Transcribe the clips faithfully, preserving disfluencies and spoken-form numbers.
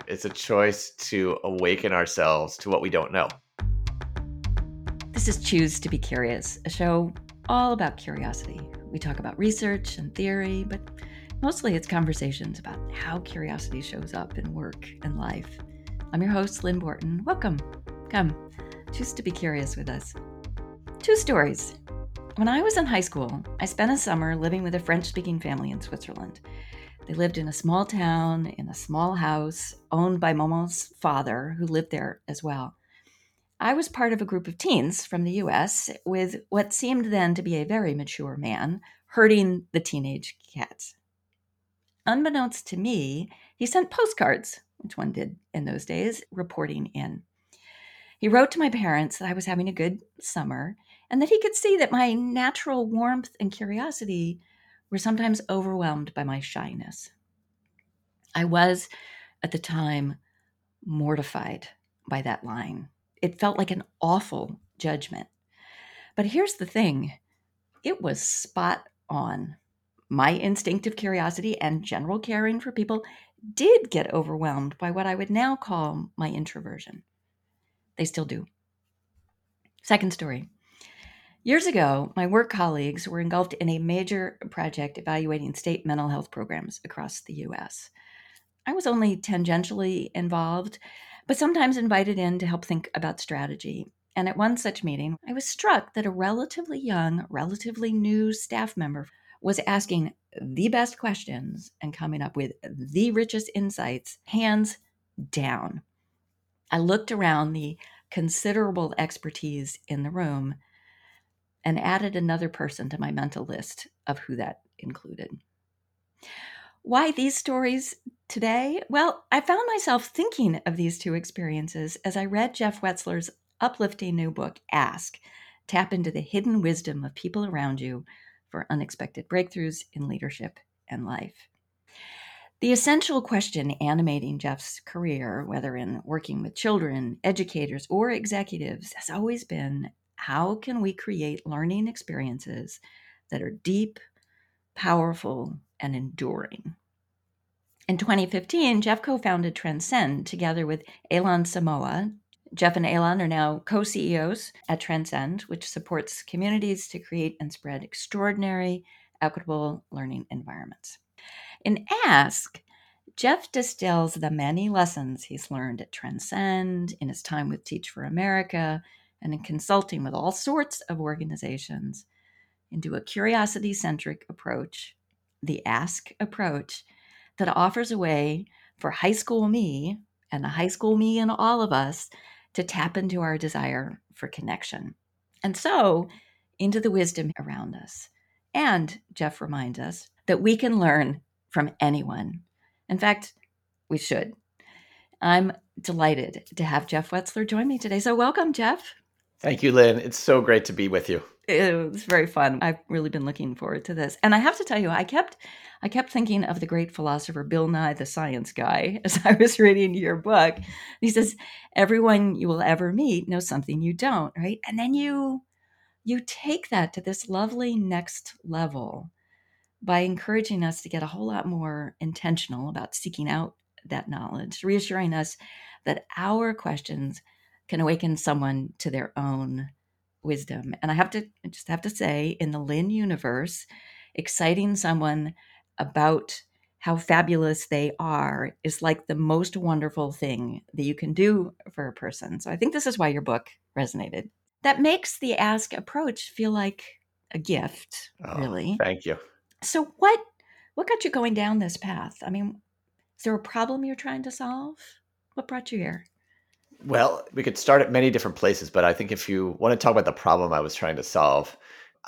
It's a choice to awaken ourselves to what we don't know. This is Choose to be Curious, a show all about curiosity. We talk about research and theory, but mostly it's conversations about how curiosity shows up in work and life. I'm your host, Lynn Borton. Welcome. Come, choose to be curious with us. Two stories. When I was in high school, I spent a summer living with a French-speaking family in Switzerland. They lived in a small town, in a small house, owned by Momo's father, who lived there as well. I was part of a group of teens from the U S with what seemed then to be a very mature man herding the teenage cats. Unbeknownst to me, he sent postcards, which one did in those days, reporting in. He wrote to my parents that I was having a good summer and that he could see that my natural warmth and curiosity were sometimes overwhelmed by my shyness. I was, at the time, mortified by that line. It felt like an awful judgment. But here's the thing, it was spot on. My instinctive curiosity and general caring for people did get overwhelmed by what I would now call my introversion. They still do. Second story. Years ago, my work colleagues were engulfed in a major project evaluating state mental health programs across the U S. I was only tangentially involved, but sometimes invited in to help think about strategy. And at one such meeting, I was struck that a relatively young, relatively new staff member was asking the best questions and coming up with the richest insights, hands down. I looked around the considerable expertise in the room and added another person to my mental list of who that included. Why these stories today? Well, I found myself thinking of these two experiences as I read Jeff Wetzler's uplifting new book, Ask, Tap into the Hidden Wisdom of People Around You for Unexpected Breakthroughs in Leadership and Life. The essential question animating Jeff's career, whether in working with children, educators, or executives, has always been, how can we create learning experiences that are deep, powerful, and enduring? In twenty fifteen, Jeff co-founded Transcend together with Elan Samoa. Jeff and Elan are now co-C E Os at Transcend, which supports communities to create and spread extraordinary, equitable learning environments. In Ask, Jeff distills the many lessons he's learned at Transcend, in his time with Teach for America, and in consulting with all sorts of organizations into a curiosity-centric approach, the Ask approach, that offers a way for high school me and the high school me in all of us to tap into our desire for connection. And so into the wisdom around us. And Jeff reminds us that we can learn from anyone. In fact, we should. I'm delighted to have Jeff Wetzler join me today. So welcome, Jeff. Thank you, Lynn. It's so great to be with you. It was very fun. I've really been looking forward to this. And I have to tell you, I kept I kept thinking of the great philosopher Bill Nye, the Science Guy, as I was reading your book. He says, everyone you will ever meet knows something you don't, right? And then you you take that to this lovely next level by encouraging us to get a whole lot more intentional about seeking out that knowledge, reassuring us that our questions can awaken someone to their own wisdom. And I have to I just have to say, in the Lynn universe, exciting someone about how fabulous they are is like the most wonderful thing that you can do for a person. So I think this is why your book resonated. That makes the Ask approach feel like a gift, Oh, really. thank you. So what what got you going down this path? I mean, is there a problem you're trying to solve? What brought you here? Well, we could start at many different places, but I think if you want to talk about the problem I was trying to solve,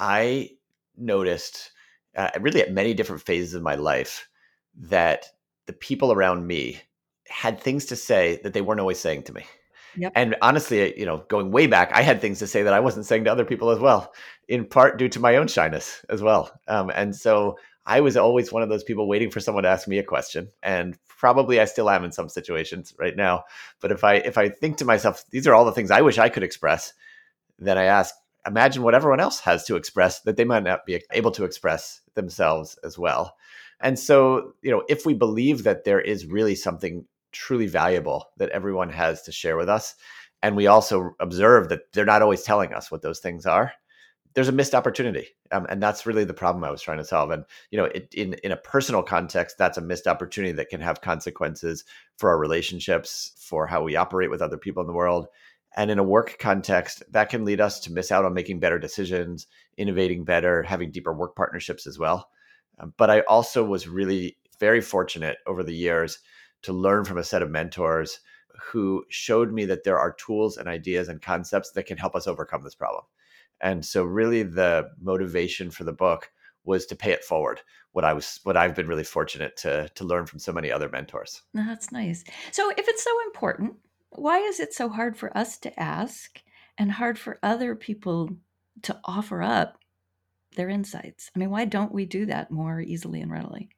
I noticed uh, really at many different phases of my life that the people around me had things to say that they weren't always saying to me. Yep. And honestly, you know, going way back, I had things to say that I wasn't saying to other people as well, in part due to my own shyness as well. Um, and so I was always one of those people waiting for someone to ask me a question, and probably I still am in some situations right now. But if I if I think to myself, these are all the things I wish I could express, then I ask, imagine what everyone else has to express that they might not be able to express themselves as well. And so, you know, if we believe that there is really something truly valuable that everyone has to share with us. And we also observe that they're not always telling us what those things are. There's a missed opportunity. Um, and that's really the problem I was trying to solve. And, you know, it, in, in a personal context, that's a missed opportunity that can have consequences for our relationships, for how we operate with other people in the world. And in a work context, that can lead us to miss out on making better decisions, innovating better, having deeper work partnerships as well. Um, but I also was really very fortunate over the years to learn from a set of mentors who showed me that there are tools and ideas and concepts that can help us overcome this problem. And so really the motivation for the book was to pay it forward. What I was, what I've been really fortunate to, to learn from so many other mentors. That's nice. So if it's so important, why is it so hard for us to ask and hard for other people to offer up their insights? I mean, why don't we do that more easily and readily?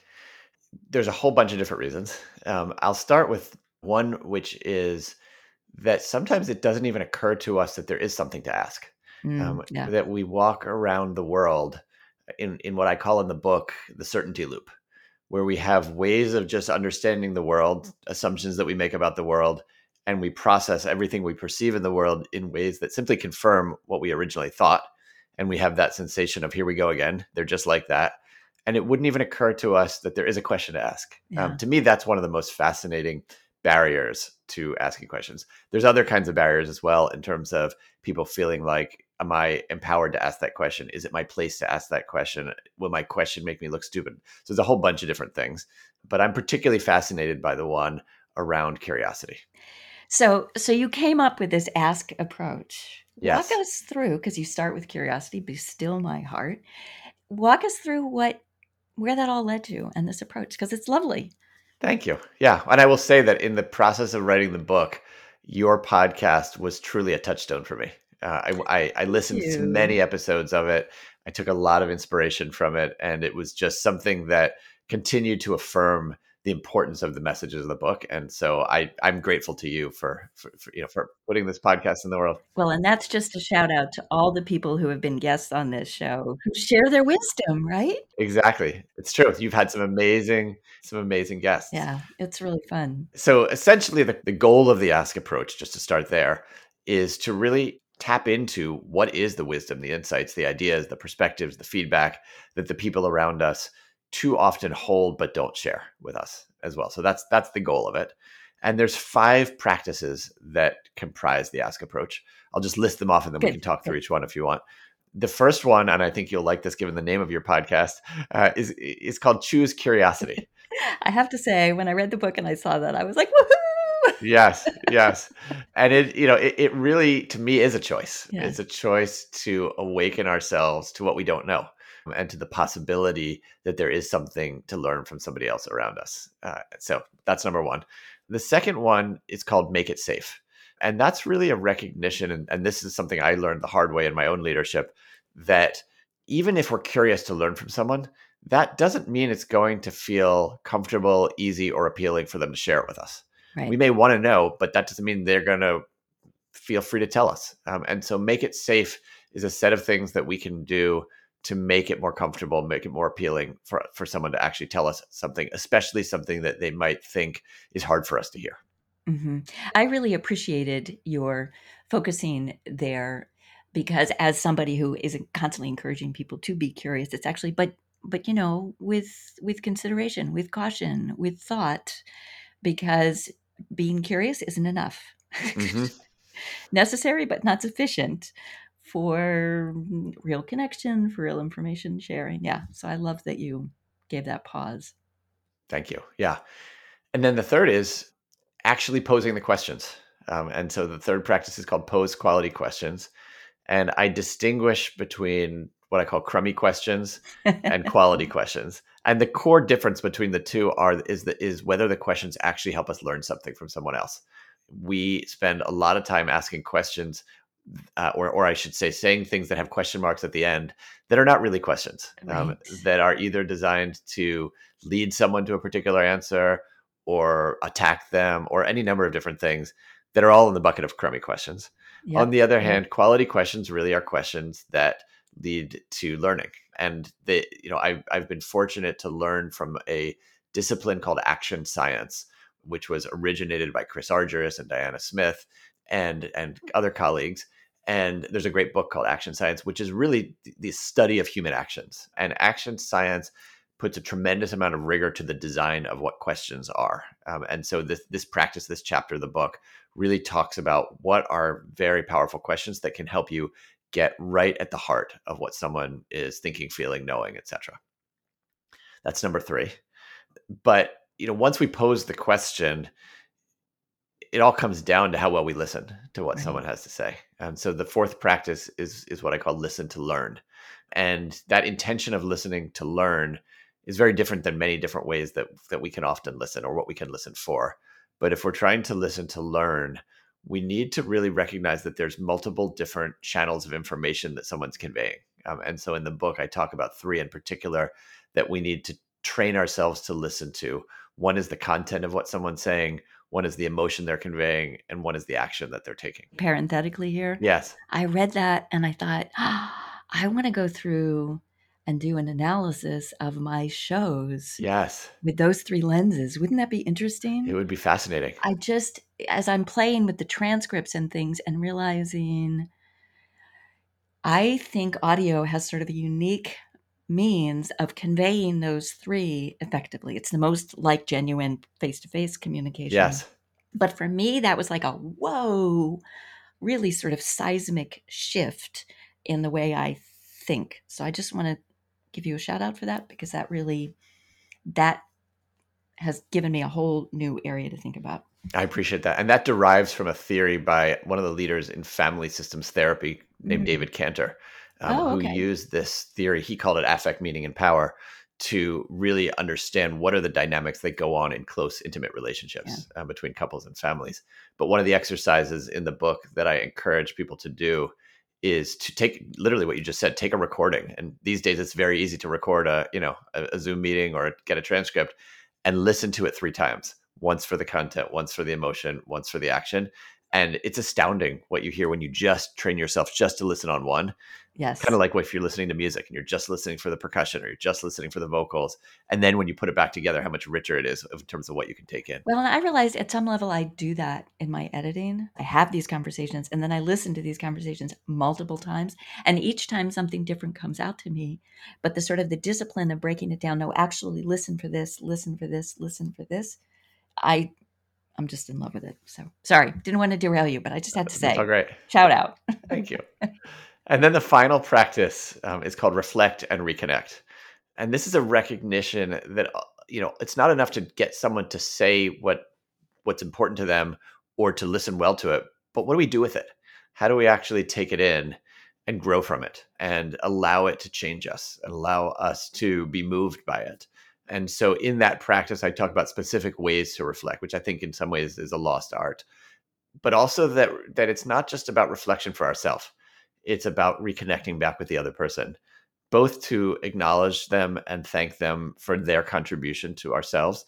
There's a whole bunch of different reasons. Um, I'll start with one, which is that sometimes it doesn't even occur to us that there is something to ask. Mm, Um, yeah. that we walk around the world in, in what I call in the book, the certainty loop, where we have ways of just understanding the world, assumptions that we make about the world, and we process everything we perceive in the world in ways that simply confirm what we originally thought. And we have that sensation of, here we go again. They're just like that. And it wouldn't even occur to us that there is a question to ask. Yeah. Um, to me, that's one of the most fascinating barriers to asking questions. There's other kinds of barriers as well, in terms of people feeling like, am I empowered to ask that question? Is it my place to ask that question? Will my question make me look stupid? So there's a whole bunch of different things, but I'm particularly fascinated by the one around curiosity. So, so you came up with this ask approach. Yes. Walk us through, because you start with curiosity, be still my heart. Walk us through what, where that all led to and this approach, because it's lovely. Thank you. Yeah. And I will say that in the process of writing the book, your podcast was truly a touchstone for me. Uh, I, I, I listened to many episodes of it. I took a lot of inspiration from it. And it was just something that continued to affirm the importance of the messages of the book. And so I, I'm grateful to you for, for, for, you know, for putting this podcast in the world. Well, and that's just a shout out to all the people who have been guests on this show who share their wisdom, right? Exactly. It's true. You've had some amazing, some amazing guests. Yeah, it's really fun. So essentially the, the goal of the Ask approach, just to start there, is to really tap into what is the wisdom, the insights, the ideas, the perspectives, the feedback that the people around us too often hold but don't share with us as well. So that's that's the goal of it. And there's five practices that comprise the Ask approach. I'll just list them off and then Good. we can talk through each one if you want. The first one, and I think you'll like this given the name of your podcast, uh, is is called Choose Curiosity. I have to say, when I read the book and I saw that, I was like, woohoo! Yes, yes. And it, you know, it, it really, to me, is a choice. Yeah. It's a choice to awaken ourselves to what we don't know and to the possibility that there is something to learn from somebody else around us. Uh, so that's number one. The second one is called Make It Safe. And that's really a recognition, and, and this is something I learned the hard way in my own leadership, that even if we're curious to learn from someone, that doesn't mean it's going to feel comfortable, easy, or appealing for them to share it with us. Right. We may want to know, but that doesn't mean they're going to feel free to tell us. Um, and so Make It Safe is a set of things that we can do to make it more comfortable, make it more appealing for, for someone to actually tell us something, especially something that they might think is hard for us to hear. Mm-hmm. I really appreciated your focusing there, because as somebody who is constantly encouraging people to be curious, it's actually, but, but, you know, with, with consideration, with caution, with thought, because being curious isn't enough. Mm-hmm. Necessary, but not sufficient for real connection, for real information sharing. Yeah. So I love that you gave that pause. Thank you. Yeah. And then the third is actually posing the questions. Um, and so the third practice is called Pose Quality Questions. And I distinguish between what I call crummy questions and quality questions. And the core difference between the two are is the, is whether the questions actually help us learn something from someone else. We spend a lot of time asking questions, uh, or or I should say, saying things that have question marks at the end that are not really questions, Right. um, that are either designed to lead someone to a particular answer or attack them or any number of different things that are all in the bucket of crummy questions. Yep. On the other yep. hand, quality questions really are questions that lead to learning. And they, you know, I've, I've been fortunate to learn from a discipline called action science, which was originated by Chris Argyris and Diana Smith and, and other colleagues. And there's a great book called Action Science, which is really the study of human actions. And action science puts a tremendous amount of rigor to the design of what questions are. Um, and so this this practice, this chapter of the book really talks about what are very powerful questions that can help you get right at the heart of what someone is thinking, feeling, knowing, et cetera. That's number three. But you know, once we pose the question, it all comes down to how well we listen to what Right. someone has to say. And so the fourth practice is is what I call listen to learn. And that intention of listening to learn is very different than many different ways that that we can often listen or what we can listen for. But if we're trying to listen to learn, we need to really recognize that there's multiple different channels of information that someone's conveying. Um, and so in the book, I talk about three in particular that we need to train ourselves to listen to. One is the content of what someone's saying, one is the emotion they're conveying, and one is the action that they're taking. Parenthetically here, Yes. I read that and I thought, oh, I want to go through and do an analysis of my shows Yes. with those three lenses. Wouldn't that be interesting? It would be fascinating. I just, as I'm playing with the transcripts and things and realizing, I think audio has sort of a unique means of conveying those three effectively. It's the most like genuine face-to-face communication. Yes. But for me, that was like a whoa, really sort of seismic shift in the way I think. So I just want to give you a shout out for that, because that really, that has given me a whole new area to think about. I appreciate that. And that derives from a theory by one of the leaders in family systems therapy named Mm. David Cantor, um, Oh, who okay. used this theory. He called it affect, meaning, and power to really understand what are the dynamics that go on in close, intimate relationships uh, between couples and families. But one of the exercises in the book that I encourage people to do is to take literally what you just said, take a recording. And these days it's very easy to record a, you know, a, a Zoom meeting or get a transcript and listen to it three times. Once for the content, once for the emotion, once for the action. And it's astounding what you hear when you just train yourself just to listen on one. Yes. Kind of like if you're listening to music and you're just listening for the percussion or you're just listening for the vocals. And then when you put it back together, how much richer it is in terms of what you can take in. Well, and I realized at some level I do that in my editing. I have these conversations and then I listen to these conversations multiple times. And each time something different comes out to me. But the sort of the discipline of breaking it down, no, actually listen for this, listen for this, listen for this. I, I'm just in love with it. So sorry, didn't want to derail you, but I just had to say, That's all great. Shout out. Thank you. And then the final practice um, is called reflect and reconnect. And this is a recognition that, you know, it's not enough to get someone to say what what's important to them or to listen well to it, but what do we do with it? How do we actually take it in and grow from it and allow it to change us and allow us to be moved by it? And so in that practice, I talk about specific ways to reflect, which I think in some ways is a lost art, but also that that it's not just about reflection for ourselves. It's about reconnecting back with the other person, both to acknowledge them and thank them for their contribution to ourselves,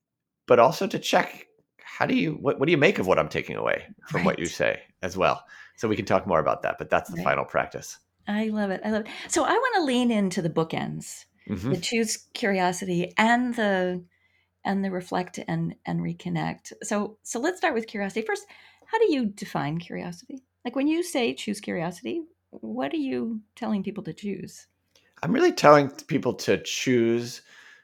but also to check, how do you, what, what do you make of what I'm taking away from what you Right. say as well? So we can talk more about that, but that's the Right. final practice. I love it. I love it. So I want to lean into the bookends, Mhm. the choose curiosity and the and the reflect and and reconnect. So so let's start with curiosity. First, how do you define curiosity? Like when you say choose curiosity, what are you telling people to choose? I'm really telling people to choose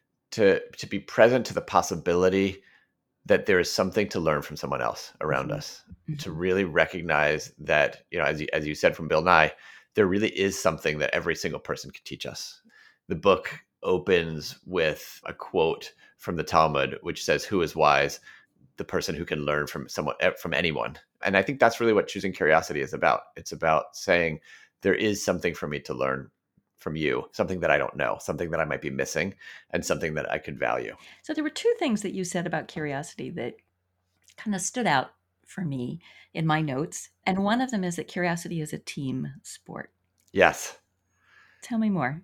to to be present to the possibility that there is something to learn from someone else around Mhm. us, to Mhm. really recognize that, you know, as you, as you said from Bill Nye, there really is something that every single person can teach us. The book opens with a quote from the Talmud, which says, "Who is wise? The person who can learn from someone, from anyone." And I think that's really what choosing curiosity is about. It's about saying there is something for me to learn from you, something that I don't know, something that I might be missing, and something that I could value. So there were two things that you said about curiosity that kind of stood out for me in my notes. And one of them is that curiosity is a team sport. Yes. Tell me more.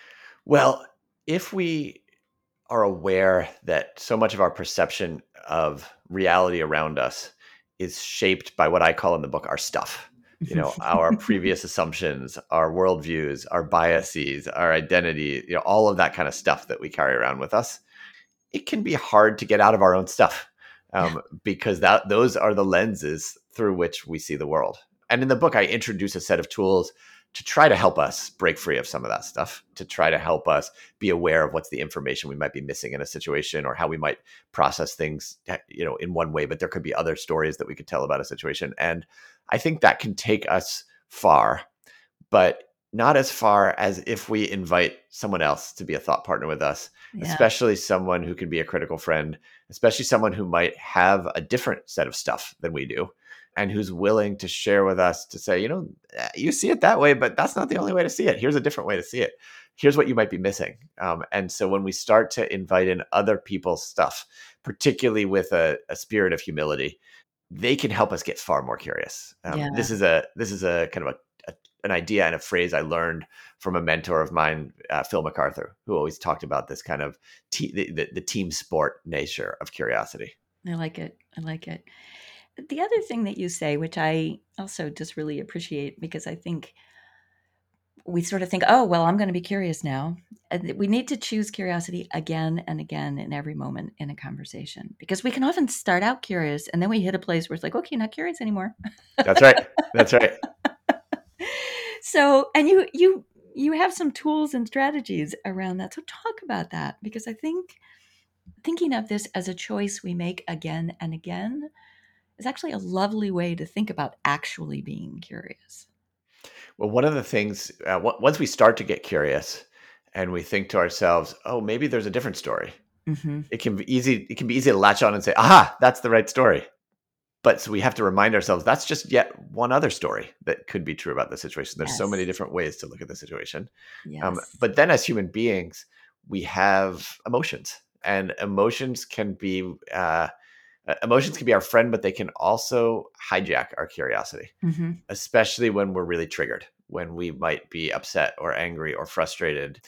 Well, if we are aware that so much of our perception of reality around us is shaped by what I call in the book our stuff, you know, our previous assumptions, our worldviews, our biases, our identity, you know, all of that kind of stuff that we carry around with us, it can be hard to get out of our own stuff. um, because that those are the lenses through which we see the world. And in the book, I introduce a set of tools to try to help us break free of some of that stuff, to try to help us be aware of what's the information we might be missing in a situation, or how we might process things, you know, in one way, but there could be other stories that we could tell about a situation. And I think that can take us far, but not as far as if we invite someone else to be a thought partner with us, Yeah. especially someone who can be a critical friend, especially someone who might have a different set of stuff than we do, and who's willing to share with us to say, you know, you see it that way, but that's not the only way to see it. Here's a different way to see it. Here's what you might be missing. Um, and so when we start to invite in other people's stuff, particularly with a, a spirit of humility, they can help us get far more curious. Um, Yeah. This is a this is a kind of a, a an idea and a phrase I learned from a mentor of mine, uh, Phil MacArthur, who always talked about this kind of te- the, the, the team sport nature of curiosity. I like it. I like it. The other thing that you say, which I also just really appreciate, because I think we sort of think, oh, well, I'm going to be curious now. We need to choose curiosity again and again in every moment in a conversation, because we can often start out curious and then we hit a place where it's like, okay, not curious anymore. That's right. That's right. So, and you, you, you have some tools and strategies around that. So talk about that, because I think thinking of this as a choice we make again and again is actually a lovely way to think about actually being curious. Well, one of the things, uh, w- once we start to get curious and we think to ourselves, oh, maybe there's a different story. Mm-hmm. It can be easy. It can be easy to latch on and say, aha, that's the right story. But so we have to remind ourselves that's just yet one other story that could be true about the situation. There's Yes. so many different ways to look at the situation. Yes. Um, but then as human beings, we have emotions, and emotions can be, uh, emotions can be our friend, but they can also hijack our curiosity, Mm-hmm. especially when we're really triggered, when we might be upset or angry or frustrated.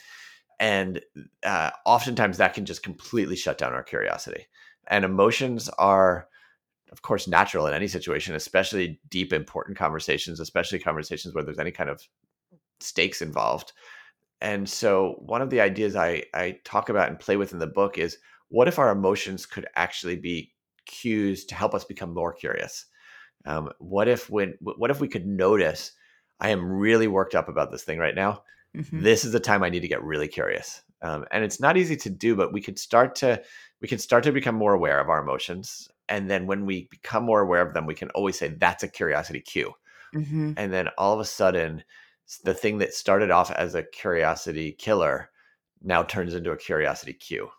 And uh, oftentimes that can just completely shut down our curiosity. And emotions are, of course, natural in any situation, especially deep, important conversations, especially conversations where there's any kind of stakes involved. And so one of the ideas I, I talk about and play with in the book is, what if our emotions could actually be cues to help us become more curious? Um, what if when what if we could notice, I am really worked up about this thing right now. Mm-hmm. This is the time I need to get really curious. Um, and it's not easy to do, but we could start to we can start to become more aware of our emotions. And then when we become more aware of them, we can always say that's a curiosity cue. Mm-hmm. And then all of a sudden, the thing that started off as a curiosity killer now turns into a curiosity cue.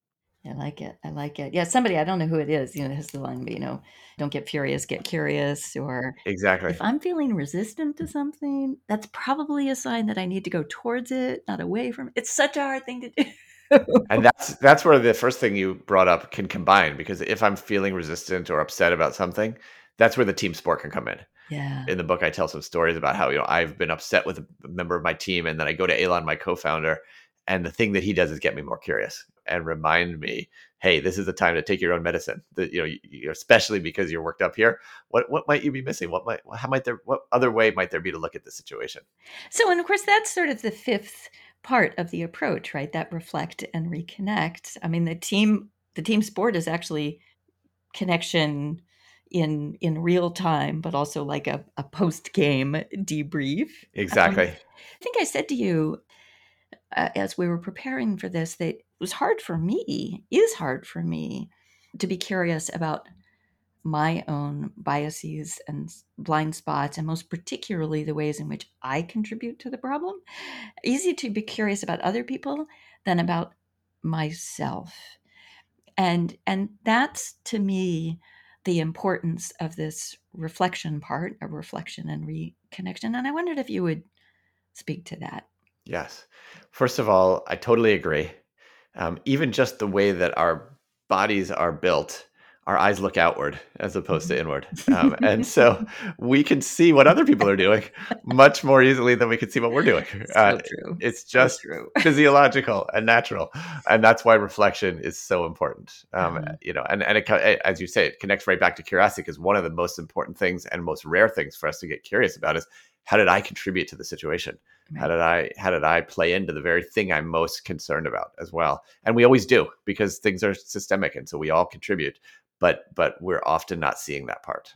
I like it. I like it. Yeah, somebody, I don't know who it is, you know, has the line, but, you know, don't get furious, get curious. Or Exactly. if I'm feeling resistant to something, that's probably a sign that I need to go towards it, not away from it. It's such a hard thing to do. And that's that's where the first thing you brought up can combine, because if I'm feeling resistant or upset about something, that's where the team sport can come in. Yeah. In the book, I tell some stories about how, you know, I've been upset with a member of my team, and then I go to Elon, my co-founder, and the thing that he does is get me more curious and remind me, hey, this is the time to take your own medicine. That, you know, you, especially because you're worked up here. What what might you be missing? What might how might there what other way might there be to look at the situation? So, and of course, that's sort of the fifth part of the approach, right? That reflect and reconnect. I mean, the team the team sport is actually connection in in real time, but also like a, a post game debrief. Um, Exactly. I think I said to you uh, as we were preparing for this that it was hard for me, is hard for me to be curious about my own biases and blind spots, and most particularly the ways in which I contribute to the problem. Easy to be curious about other people than about myself. And and that's, to me, the importance of this reflection part, of reflection and reconnection. And I wondered if you would speak to that. Yes. First of all, I totally agree. Um, even just the way that our bodies are built, our eyes look outward as opposed to inward. Um, and so we can see what other people are doing much more easily than we can see what we're doing. Uh, So true. it's So just true. physiological and natural. And that's why reflection is so important. Um, Uh-huh. you know, and, and it, as you say, it connects right back to curiosity, because one of the most important things and most rare things for us to get curious about is, how did I contribute to the situation? How Right. did I how did I play into the very thing I'm most concerned about as well? And we always do, because things are systemic, and so we all contribute. but but we're often not seeing that part.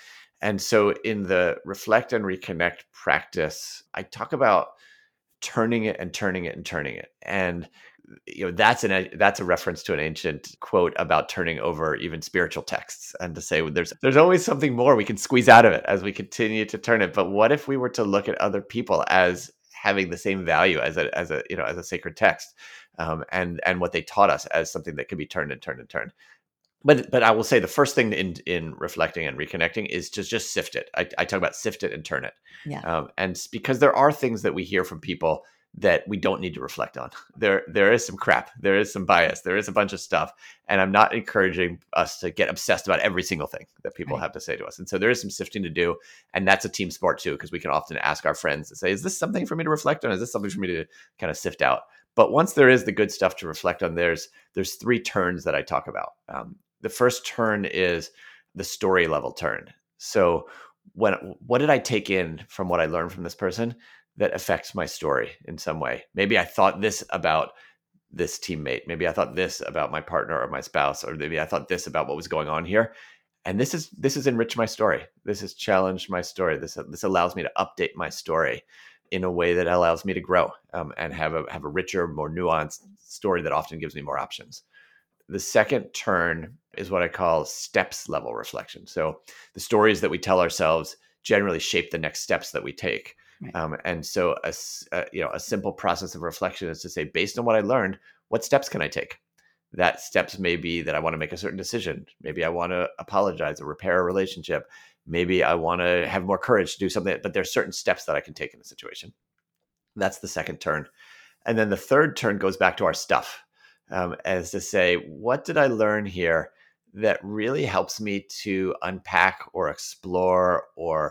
And so in the reflect and reconnect practice, I talk about turning it and turning it and turning it. And you know that's an that's a reference to an ancient quote about turning over even spiritual texts, and to say there's there's always something more we can squeeze out of it as we continue to turn it. But what if we were to look at other people as having the same value as a as a you know as a sacred text, um, and and what they taught us as something that can be turned and turned and turned. But but I will say the first thing in in reflecting and reconnecting is to just sift it. I, I talk about sift it and turn it, Yeah. um, and s- because there are things that we hear from people that we don't need to reflect on. There there is some crap, there is some bias, there is a bunch of stuff, and I'm not encouraging us to get obsessed about every single thing that people Right. have to say to us. And so there is some sifting to do, and that's a team sport too, because we can often ask our friends to say, "Is this something for me to reflect on? Is this something for me to kind of sift out?" But once there is the good stuff to reflect on, there's there's three turns that I talk about. Um, the first turn is the story level turn. So when what did I take in from what I learned from this person that affects my story in some way? Maybe I thought this about this teammate. Maybe I thought this about my partner or my spouse, or maybe I thought this about what was going on here. And this is this has enriched my story. This has challenged my story. This this allows me to update my story in a way that allows me to grow, um, and have a have a richer, more nuanced story that often gives me more options. The second turn is what I call steps level reflection. So the stories that we tell ourselves generally shape the next steps that we take. Right. Um, and so a, a, you know, a simple process of reflection is to say, based on what I learned, what steps can I take? That steps may be that I want to make a certain decision. Maybe I want to apologize or repair a relationship. Maybe I want to have more courage to do something, but there's certain steps that I can take in the situation. That's the second turn. And then the third turn goes back to our stuff, um, as to say, what did I learn here that really helps me to unpack or explore or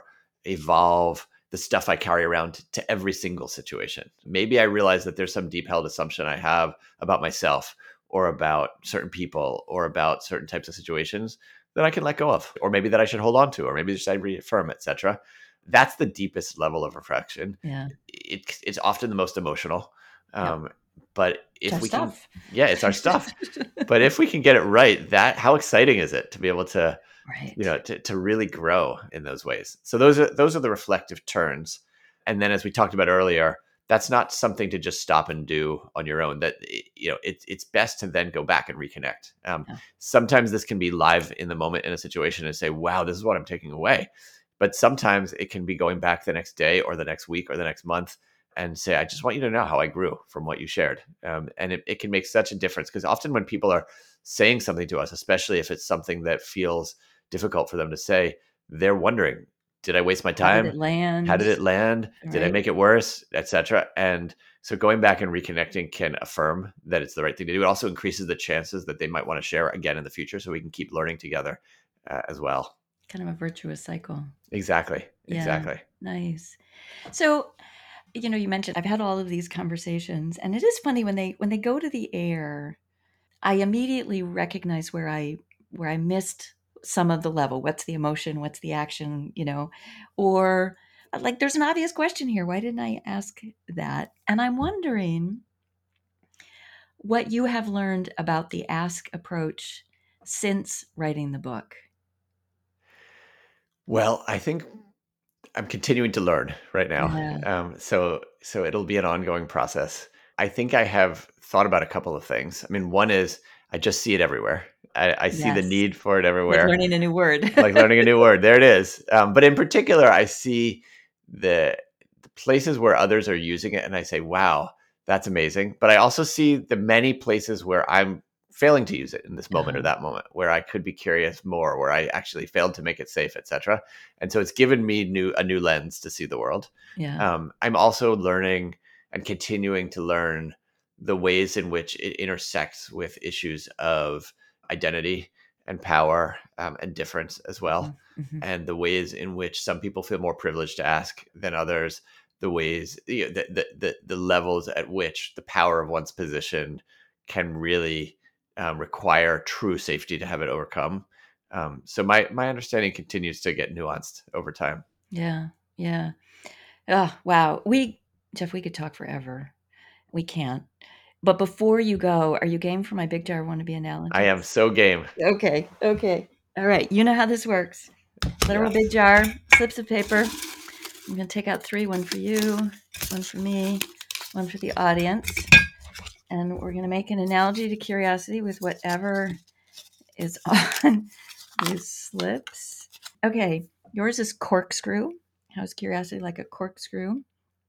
evolve the stuff I carry around to, to every single situation? Maybe I realize that there's some deep held assumption I have about myself or about certain people or about certain types of situations that I can let go of, or maybe that I should hold on to, or maybe just I reaffirm, et cetera. That's the deepest level of reflection. Yeah. It, it's often the most emotional. Yep. Um, but if Tough we can, stuff. yeah, it's our stuff. But if we can get it right, that how exciting is it to be able to, you Right. know, to, to really grow in those ways. So those are those are the reflective turns. And then, as we talked about earlier, that's not something to just stop and do on your own. That, you know, it's it's best to then go back and reconnect. Um, Yeah. sometimes this can be live in the moment in a situation and say, "Wow, this is what I'm taking away." But sometimes it can be going back the next day or the next week or the next month and say, I just want you to know how I grew from what you shared. Um, and it, it can make such a difference, because often when people are saying something to us, especially if it's something that feels difficult for them to say, they're wondering, did I waste my How did it time? How land? did it land? Did I Right. make it worse, et cetera? And so going back and reconnecting can affirm that it's the right thing to do. It also increases the chances that they might want to share again in the future, so we can keep learning together, uh, as well. Kind of a virtuous cycle. Exactly. Yeah. Exactly. Nice. So, you know, you mentioned I've had all of these conversations, and it is funny when they when they go to the air, I immediately recognize where I where I missed some of the level. What's the emotion? What's the action? You know, or like there's an obvious question here. Why didn't I ask that? And I'm wondering what you have learned about the ask approach since writing the book. Well, I think I'm continuing to learn right now. Yeah. Um, so so it'll be an ongoing process. I think I have thought about a couple of things. I mean, one is I just see it everywhere. I, I see the Yes. need for it Like everywhere, learning a new word. like learning a new word. There it is. Um, but in particular, I see the, the places where others are using it, and I say, "Wow, that's amazing." But I also see the many places where I'm failing to use it in this moment or Uh, that moment, where I could be curious more, where I actually failed to make it safe, et cetera. And so it's given me new a new lens to see the world. yeah. Um, I'm also learning and continuing to learn the ways in which it intersects with issues of identity and power, um, and difference as well, Mm-hmm. and the ways in which some people feel more privileged to ask than others, the ways, you know, the, the the the levels at which the power of one's position can really, um, require true safety to have it overcome. Um, so my my understanding continues to get nuanced over time. Yeah. Yeah. Oh, wow. We, Jeff, we could talk forever. We can't. But before you go, are you game for my big jar wannabe analogy? I am so game. Okay. Okay. All right. You know how this works. Literal Yes. big jar, slips of paper. I'm going to take out three, one for you, one for me, one for the audience. And we're going to make an analogy to curiosity with whatever is on these slips. Okay. Yours is corkscrew. How's curiosity like a corkscrew?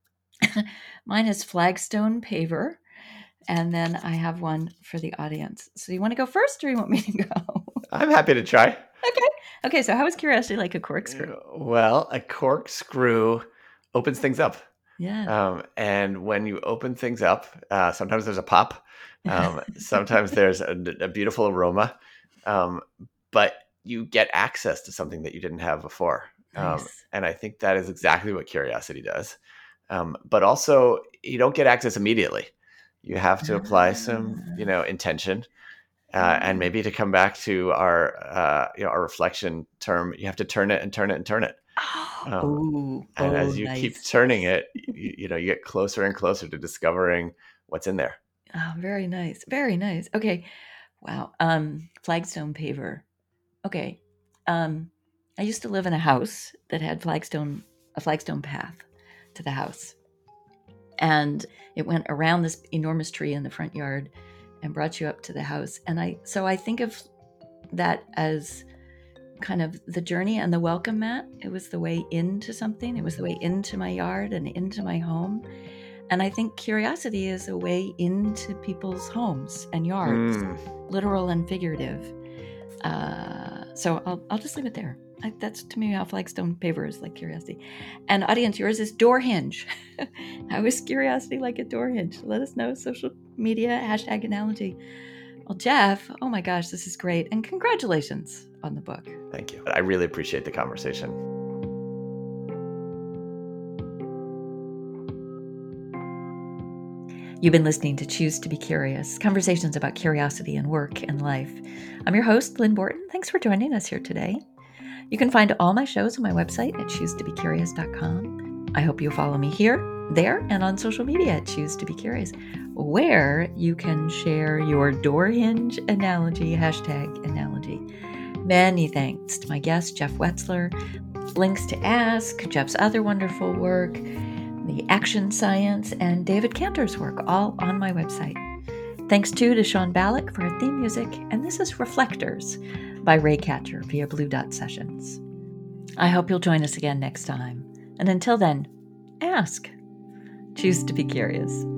Mine is flagstone paver. And then I have one for the audience. So you want to go first or you want me to go? I'm happy to try. Okay. Okay. So how is curiosity like a corkscrew? Well, a corkscrew opens things up. Yeah. Um, and when you open things up, uh, sometimes there's a pop. Um, sometimes there's a, a beautiful aroma. Um, but you get access to something that you didn't have before. Nice. Um, and I think that is exactly what curiosity does. Um, but also, you don't get access immediately. You have to apply some, you know, intention. Uh, and maybe to come back to our, uh, you know, our reflection term, you have to turn it and turn it and turn it. Um, oh, and oh, as you nice. keep turning it, you, you know, you get closer and closer to discovering what's in there. Oh, very nice. Very nice. Okay. Wow. Um, flagstone paver. Okay. Um, I used to live in a house that had flagstone, a flagstone path to the house. And it went around this enormous tree in the front yard and brought you up to the house. And I, so I think of that as kind of the journey and the welcome mat. It was the way into something. It was the way into my yard and into my home. And I think curiosity is a way into people's homes and yards, mm. literal and figurative. Uh, so I'll, I'll just leave it there. I, that's to me how flagstone paver is like curiosity. And audience, yours is door hinge. How is curiosity like a door hinge? Let us know. Social media, hashtag analogy. Well, Jeff, oh my gosh, this is great. And congratulations on the book. Thank you. I really appreciate the conversation. You've been listening to Choose to be Curious, conversations about curiosity in work and life. I'm your host, Lynn Borton. Thanks for joining us here today. You can find all my shows on my website at choose to be curious dot com. I hope you'll follow me here, there, and on social media at Choose to be Curious, where you can share your door hinge analogy, hashtag analogy. Many thanks to my guest, Jeff Wetzler. Links to Ask, Jeff's other wonderful work, the Action Science, and David Cantor's work, all on my website. Thanks too to Sean Ballack for our theme music, and this is Reflectors by Ray Catcher via Blue Dot Sessions. I hope you'll join us again next time. And until then, ask. Choose to be curious.